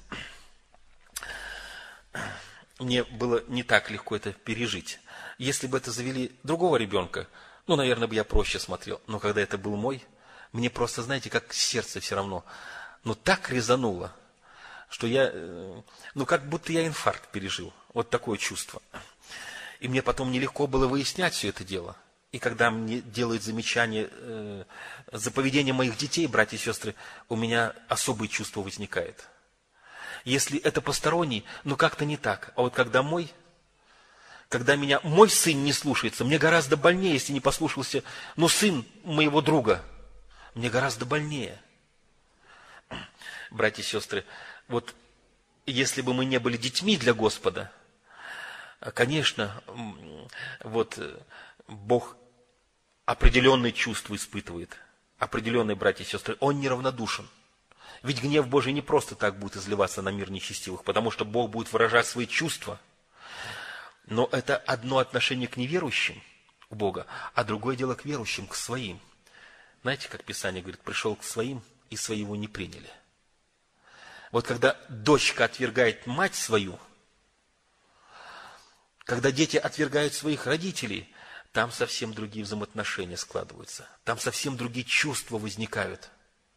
Мне было не так легко это пережить. Если бы это завели другого ребенка, наверное, бы я проще смотрел. Но когда это был мой, мне просто, знаете, как сердце все равно, так резануло, что я, как будто я инфаркт пережил. Вот такое чувство. И мне потом нелегко было выяснять все это дело. И когда мне делают замечания за поведение моих детей, братья и сестры, у меня особые чувства возникают. Если это посторонний, как-то не так. А вот когда меня мой сын не слушается, мне гораздо больнее, если не послушался, сын моего друга, мне гораздо больнее. Братья и сестры, вот если бы мы не были детьми для Господа, конечно, вот Бог определенные чувства испытывает, определенные, братья и сестры, Он неравнодушен. Ведь гнев Божий не просто так будет изливаться на мир нечестивых, потому что Бог будет выражать свои чувства. Но это одно отношение к неверующим, к Богу, а другое дело к верующим, к своим. Знаете, как Писание говорит, пришел к своим, и свои его не приняли. Вот когда дочка отвергает мать свою, когда дети отвергают своих родителей, там совсем другие взаимоотношения складываются, там совсем другие чувства возникают.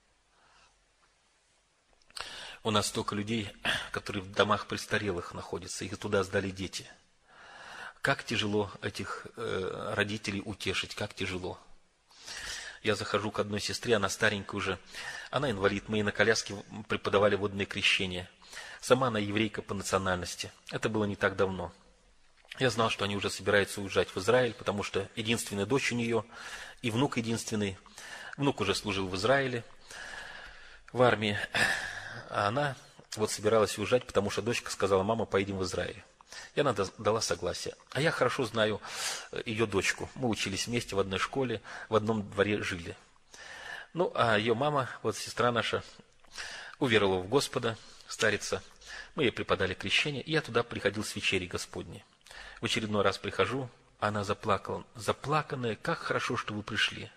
У нас столько людей, которые в домах престарелых находятся, их туда сдали дети. Как тяжело этих родителей утешить, как тяжело. Я захожу к одной сестре, она старенькая уже, она инвалид, мы ей на коляске преподавали водное крещение. Сама она еврейка по национальности. Это было не так давно. Я знал, что они уже собираются уезжать в Израиль, потому что единственная дочь у нее и внук единственный. Внук уже служил в Израиле, в армии. А она вот собиралась уезжать, потому что дочка сказала: мама, поедем в Израиль. И она дала согласие. А я хорошо знаю ее дочку. Мы учились вместе в одной школе, в одном дворе жили. А ее мама, вот сестра наша, уверовала в Господа, старица. Мы ей преподали крещение, и я туда приходил с вечери Господней. В очередной раз прихожу, она заплакала. Заплаканная: как хорошо, что вы пришли.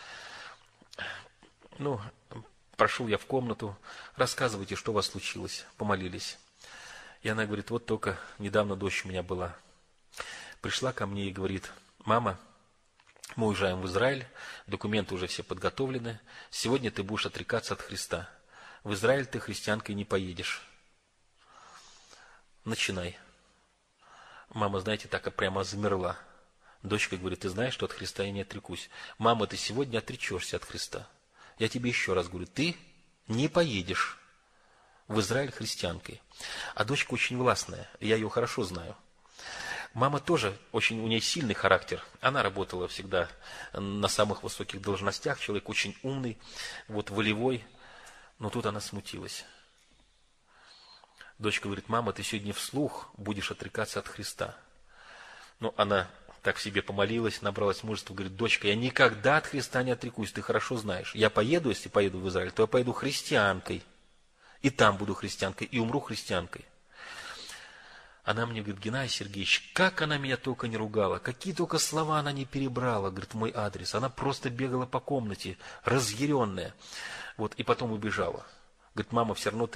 Прошел я в комнату, рассказывайте, что у вас случилось. Помолились. И она говорит: вот только недавно дочь у меня была. Пришла ко мне и говорит: мама, мы уезжаем в Израиль, документы уже все подготовлены, сегодня ты будешь отрекаться от Христа. В Израиль ты христианкой не поедешь. Начинай. Мама, знаете, так прямо замерла. Дочка говорит: ты знаешь, что от Христа я не отрекусь. Мама, ты сегодня отречешься от Христа. Я тебе еще раз говорю, ты не поедешь в Израиль христианкой. А дочка очень властная, я ее хорошо знаю. Мама тоже у нее сильный характер. Она работала всегда на самых высоких должностях, человек очень умный, волевой. Но тут она смутилась. Дочка говорит: мама, ты сегодня вслух будешь отрекаться от Христа. Она так в себе помолилась, набралась мужества, говорит: дочка, я никогда от Христа не отрекусь, ты хорошо знаешь. Я поеду, если поеду в Израиль, то я поеду христианкой. И там буду христианкой, и умру христианкой. Она мне говорит: Геннадий Сергеевич, как она меня только не ругала, какие только слова она не перебрала, говорит, в мой адрес. Она просто бегала по комнате, разъяренная. И потом убежала. Говорит: мама, все равно ты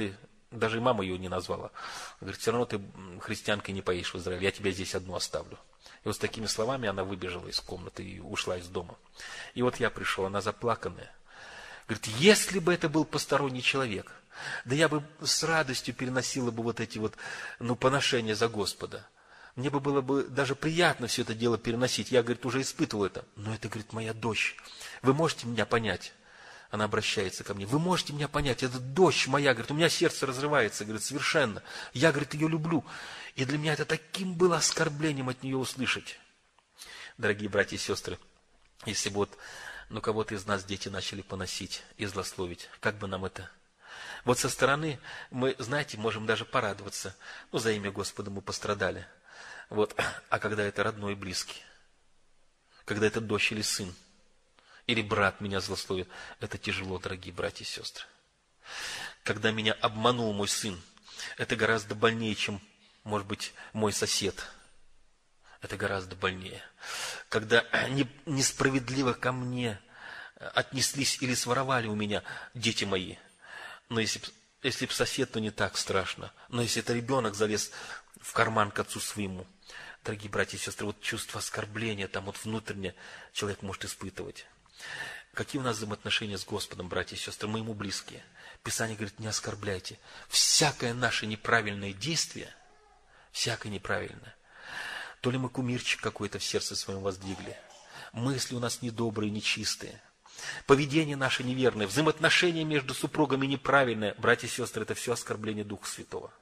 даже и мама ее не назвала. Говорит, все равно ты христианкой не поедешь в Израиль, я тебя здесь одну оставлю. И вот с такими словами она выбежала из комнаты и ушла из дома. И вот я пришел, она заплаканная. Говорит, если бы это был посторонний человек, да я бы с радостью переносила бы вот эти вот, поношения за Господа. Мне бы было бы даже приятно все это дело переносить. Я, говорит, уже испытывал это. Но это, говорит, моя дочь. Вы можете меня понять? Она обращается ко мне. Вы можете меня понять? Это дочь моя. Говорит, у меня сердце разрывается. Говорит, совершенно. Я, говорит, ее люблю. И для меня это таким было оскорблением от нее услышать. Дорогие братья и сестры, если бы вот, кого-то из нас дети начали поносить и злословить, как бы нам это... Вот со стороны мы, знаете, можем даже порадоваться. За имя Господа мы пострадали. Вот. А когда это родной и близкий, когда это дочь или сын, или брат меня злословит, это тяжело, дорогие братья и сестры. Когда меня обманул мой сын, это гораздо больнее, чем, может быть, мой сосед. Это гораздо больнее. Когда несправедливо ко мне отнеслись или своровали у меня дети мои. Но если б сосед, то не так страшно. Но если это ребенок залез в карман к отцу своему, дорогие братья и сестры, вот чувство оскорбления, там вот внутренне человек может испытывать. Какие у нас взаимоотношения с Господом, братья и сестры? Мы ему близкие. Писание говорит, не оскорбляйте. Всякое наше неправильное действие, всякое неправильное, то ли мы кумирчик какой-то в сердце своем воздвигли, мысли у нас недобрые, нечистые, поведение наше неверное, взаимоотношения между супругами неправильное, братья и сестры, это все оскорбление Духа Святого.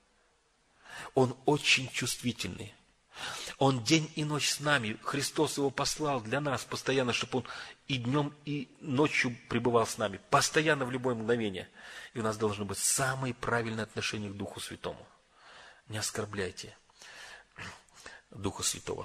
Он очень чувствительный. Он день и ночь с нами. Христос его послал для нас постоянно, чтобы он и днем, и ночью пребывал с нами. Постоянно, в любое мгновение. И у нас должно быть самое правильное отношение к Духу Святому. Не оскорбляйте Духа Святого.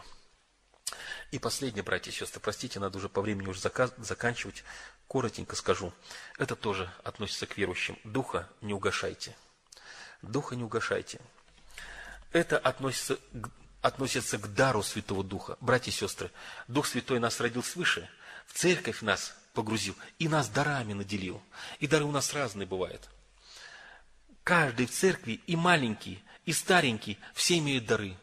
И последнее, братья и сестры, простите, надо уже по времени уже заканчивать. Коротенько скажу. Это тоже относится к верующим. Духа не угашайте. Духа не угашайте. Это относится к дару Святого Духа. Братья и сестры, Дух Святой нас родил свыше, в церковь нас погрузил и нас дарами наделил. И дары у нас разные бывают. Каждый в церкви, и маленький, и старенький, все имеют дары.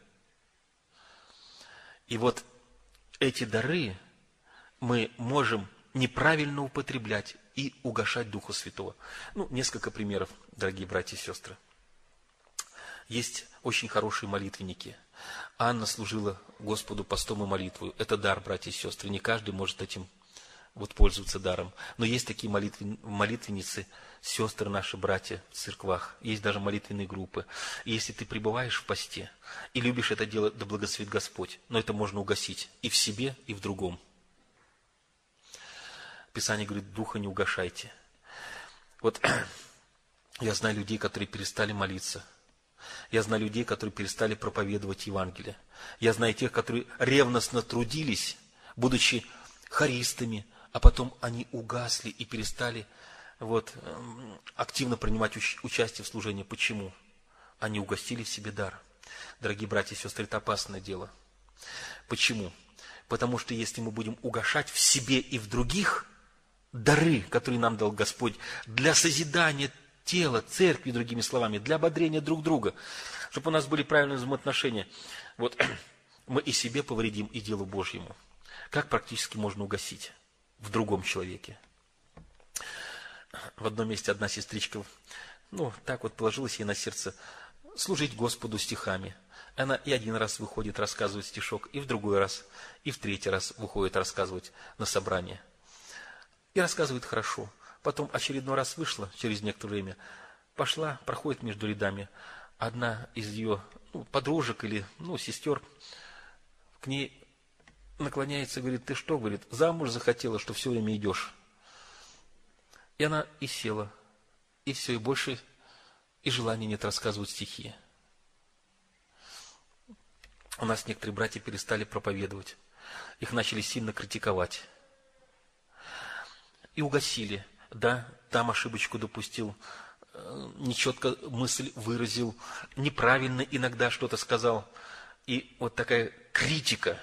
И вот эти дары мы можем неправильно употреблять и угашать Духа Святого. Несколько примеров, дорогие братья и сестры. Есть очень хорошие молитвенники. Анна служила Господу постом и молитвою. Это дар, братья и сестры. Не каждый может этим пользоваться даром. Но есть такие молитвенницы, сестры наши, братья в церквах. Есть даже молитвенные группы. И если ты пребываешь в посте и любишь это дело, да благословит Господь. Но это можно угасить и в себе, и в другом. Писание говорит, духа не угашайте. Я знаю людей, которые перестали молиться. Я знаю людей, которые перестали проповедовать Евангелие. Я знаю тех, которые ревностно трудились, будучи хористами, а потом они угасли и перестали активно принимать участие в служении. Почему? Они угостили в себе дар. Дорогие братья и сестры, это опасное дело. Почему? Потому что если мы будем угашать в себе и в других дары, которые нам дал Господь, для созидания тела, церкви, другими словами, для ободрения друг друга, чтобы у нас были правильные взаимоотношения, мы и себе повредим, и делу Божьему. Как практически можно угасить в другом человеке? В одном месте одна сестричка, так положилась ей на сердце служить Господу стихами. Она и один раз выходит рассказывать стишок, и в другой раз, и в третий раз выходит рассказывать на собрание. И рассказывает хорошо. Потом очередной раз вышла, через некоторое время, пошла, проходит между рядами. Одна из ее подружек или сестер к ней наклоняется и говорит, ты что, говорит, замуж захотела, что все время идешь. И она и села, и все, и больше и желания нет рассказывать стихи. У нас некоторые братья перестали проповедовать. Их начали сильно критиковать. И угасили. Да, там ошибочку допустил, нечетко мысль выразил, неправильно иногда что-то сказал. И такая критика,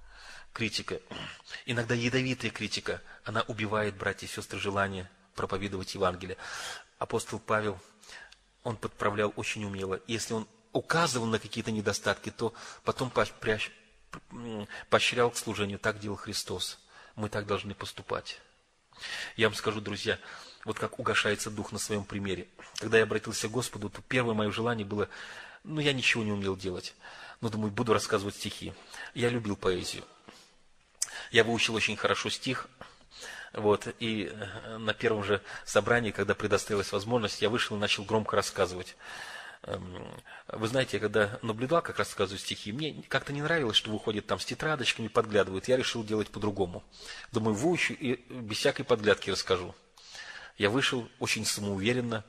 иногда ядовитая критика, она убивает, братья и сестры, желание проповедовать Евангелие. Апостол Павел, он подправлял очень умело. Если он указывал на какие-то недостатки, то потом поощрял к служению. Так делал Христос. Мы так должны поступать. Я вам скажу, друзья, вот как угошается дух на своем примере. Когда я обратился к Господу, то первое мое желание было, я ничего не умел делать. Но думаю, буду рассказывать стихи. Я любил поэзию. Я выучил очень хорошо стих. И на первом же собрании, когда предоставилась возможность, я вышел и начал громко рассказывать. Вы знаете, я когда наблюдал, как рассказывают стихи, мне как-то не нравилось, что выходят там с тетрадочками, подглядывают. Я решил делать по-другому. Думаю, выучу и без всякой подглядки расскажу. Я вышел очень самоуверенно.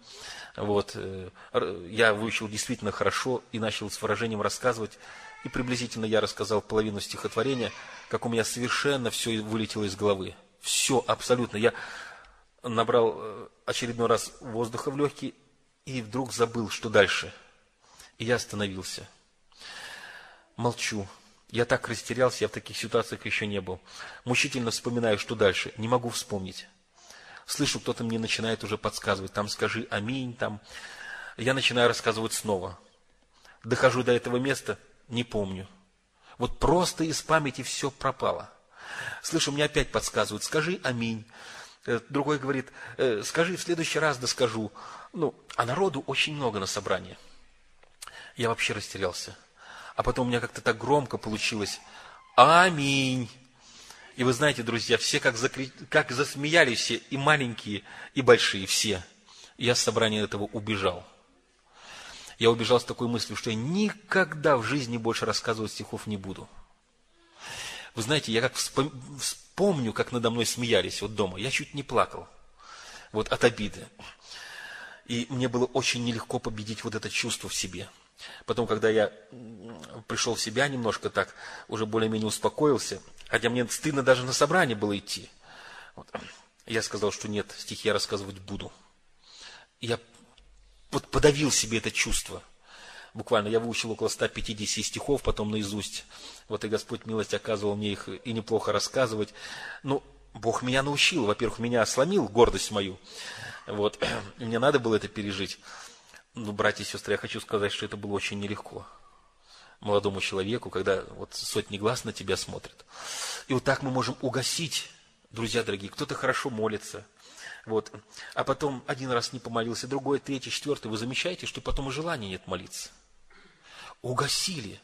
Я выучил действительно хорошо и начал с выражением рассказывать. И приблизительно я рассказал половину стихотворения, как у меня совершенно все вылетело из головы. Все, абсолютно. Я набрал очередной раз воздуха в легкие и вдруг забыл, что дальше. И я остановился. Молчу. Я так растерялся, я в таких ситуациях еще не был. Мучительно вспоминаю, что дальше. Не могу вспомнить. Слышу, кто-то мне начинает уже подсказывать. Там скажи аминь, там. Я начинаю рассказывать снова. Дохожу до этого места, не помню. Вот просто из памяти все пропало. Слышу, мне опять подсказывают, скажи аминь. Другой говорит, скажи в следующий раз, да скажу. А народу очень много на собрании. Я вообще растерялся. А потом у меня как-то так громко получилось. Аминь. И вы знаете, друзья, все как засмеялись все, и маленькие, и большие, все. Я с собрания этого убежал. Я убежал с такой мыслью, что я никогда в жизни больше рассказывать стихов не буду. Вы знаете, я как вспомню, как надо мной смеялись дома. Я чуть не плакал. От обиды. И мне было очень нелегко победить это чувство в себе. Потом, когда я пришел в себя немножко так, уже более-менее успокоился, хотя мне стыдно даже на собрание было идти, я сказал, что нет, стихи я рассказывать буду. Я подавил себе это чувство. Буквально я выучил около 150 стихов, потом наизусть. И Господь милость оказывал мне их и неплохо рассказывать. Бог меня научил. Во-первых, меня сломил, гордость мою. И мне надо было это пережить. Братья и сестры, я хочу сказать, что это было очень нелегко. Молодому человеку, когда сотни глаз на тебя смотрят. И так мы можем угасить, друзья дорогие. Кто-то хорошо молится. А потом один раз не помолился, другой, третий, четвертый. Вы замечаете, что потом и желания нет молиться. Угасили.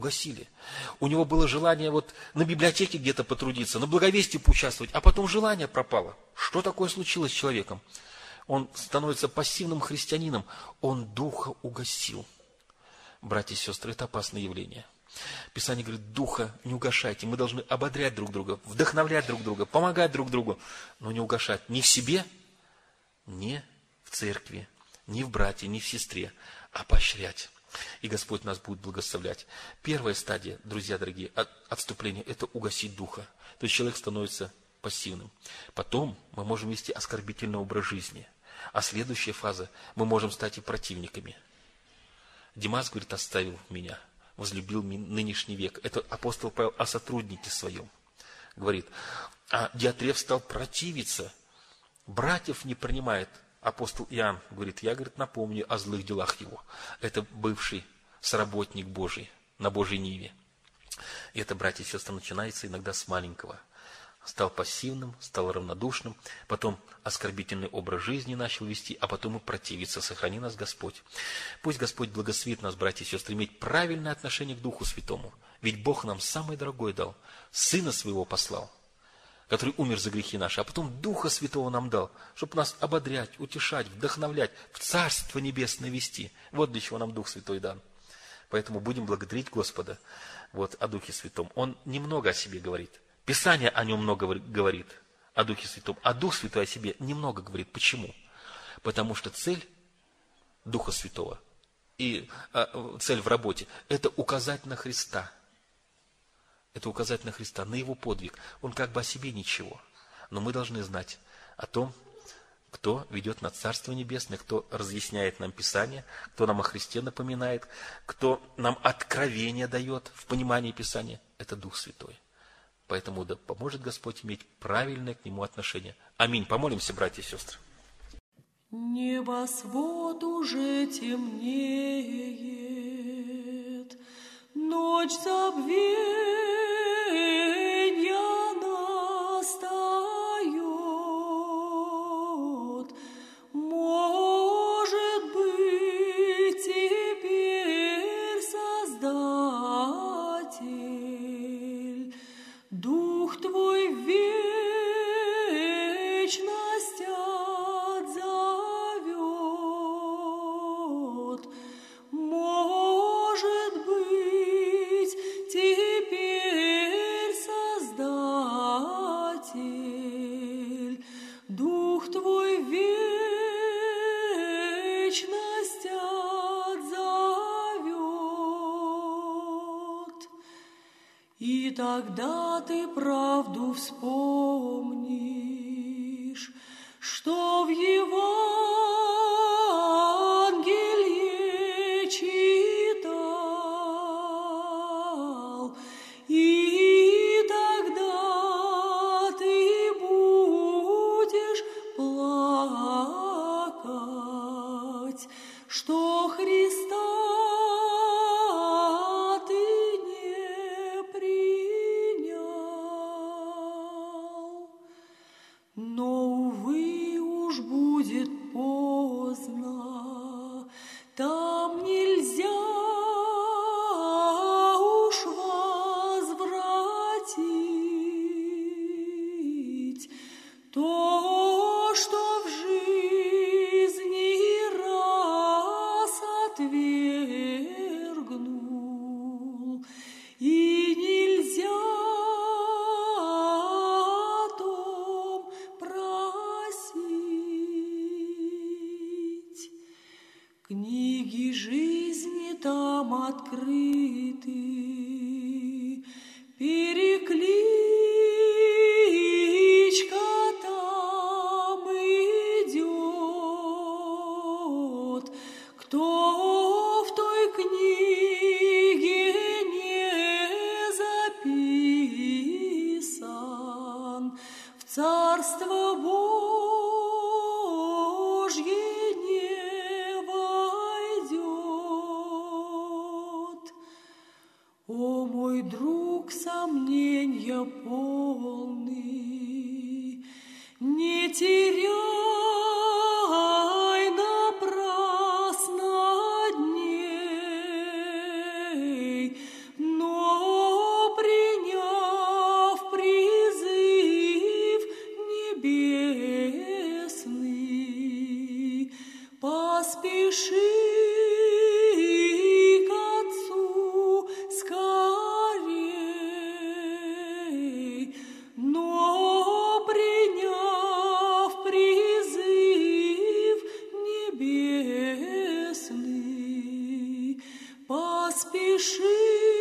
У него было желание на библиотеке где-то потрудиться, на благовестии поучаствовать, а потом желание пропало. Что такое случилось с человеком? Он становится пассивным христианином. Он духа угасил. Братья и сестры, это опасное явление. Писание говорит, духа не угашайте. Мы должны ободрять друг друга, вдохновлять друг друга, помогать друг другу, но не угашать ни в себе, ни в церкви, ни в брате, ни в сестре, а поощрять. И Господь нас будет благословлять. Первая стадия, друзья дорогие, отступления, это угасить духа. То есть человек становится пассивным. Потом мы можем вести оскорбительный образ жизни. А следующая фаза, мы можем стать и противниками. Димас, говорит, оставил меня, возлюбил нынешний век. Это апостол Павел о сотруднике своем. Говорит, а Диатреф стал противиться, братьев не принимает. Апостол Иоанн говорит, я, напомню о злых делах его. Это бывший соработник Божий на Божьей ниве. И это, братья и сестры, начинается иногда с маленького. Стал пассивным, стал равнодушным, потом оскорбительный образ жизни начал вести, а потом и противиться. Сохрани нас, Господь. Пусть Господь благословит нас, братья и сестры, иметь правильное отношение к Духу Святому. Ведь Бог нам самое дорогое дал. Сына Своего послал, который умер за грехи наши, а потом Духа Святого нам дал, чтобы нас ободрять, утешать, вдохновлять, в Царство Небесное вести. Вот для чего нам Дух Святой дан. Поэтому будем благодарить Господа о Духе Святом. Он немного о себе говорит. Писание о нем много говорит, о Духе Святом, а Дух Святой о себе немного говорит. Почему? Потому что цель Духа Святого и цель в работе – это указать на Христа. Это указать на Христа, на Его подвиг. Он как бы о себе ничего. Но мы должны знать о том, кто ведет на Царство Небесное, кто разъясняет нам Писание, кто нам о Христе напоминает, кто нам откровение дает в понимании Писания. Это Дух Святой. Поэтому да поможет Господь иметь правильное к Нему отношение. Аминь. Помолимся, братья и сестры. Небосвод уже темнеет, ночь забвенья настает. Может быть, теперь Создатель, Дух Твой в вечность отзовет. Может быть, теперь Создатель, Дух Твой в вечность отзовет. И тогда ты правду вспомнишь, что в Евангелии читал, и тогда ты будешь плакать, что Христа ты не принял. Но, увы, уж будет поздно, там нельзя уж возвратить то, что в жизни раз отвергнул, и нельзя о том просить. Книги жизни там открыты, перекличка там идет. Кто в той книге не записан, в Царство Божье не войдет. О, мой друг, сомненья полный, не теряй напрасно дней, но, приняв призыв небесный, поспеши к Отцу скорей, но, приняв призыв небесный, поспеши